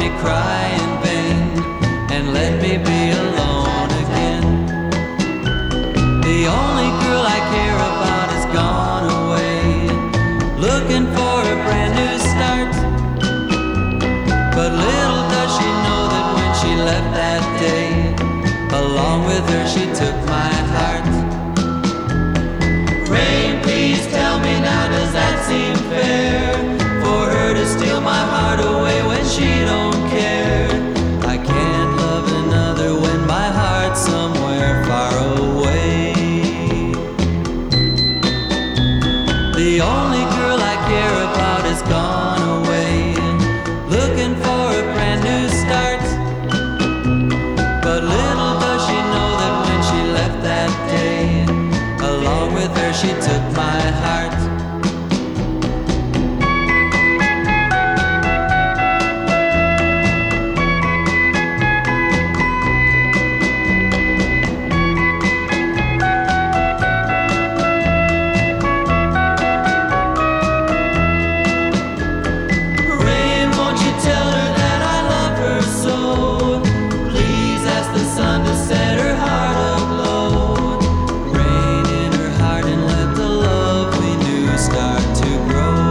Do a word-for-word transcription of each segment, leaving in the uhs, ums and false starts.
cry in vain and let me be alone again. The only girl I care about has gone away, looking for a brand new start. But little does she know that when she left that day, along with her she took my heart. Rain, please tell me now, does that seem fair? For her to steal my heart away when she don't care. I can't love another when my heart's somewhere far away. The only girl I care about has gone away, looking for a brand new start. But little does she know that when she left that day, along with her she took my heart. Rain, won't you tell her that I love her so? Please ask the sun to set her heart aglow. Rain in her heart and let the love we knew start to grow.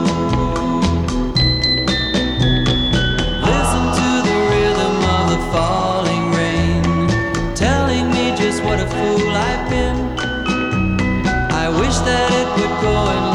Listen to the rhythm of the falling rain, telling me just what a fool I've been. I wish that it would go and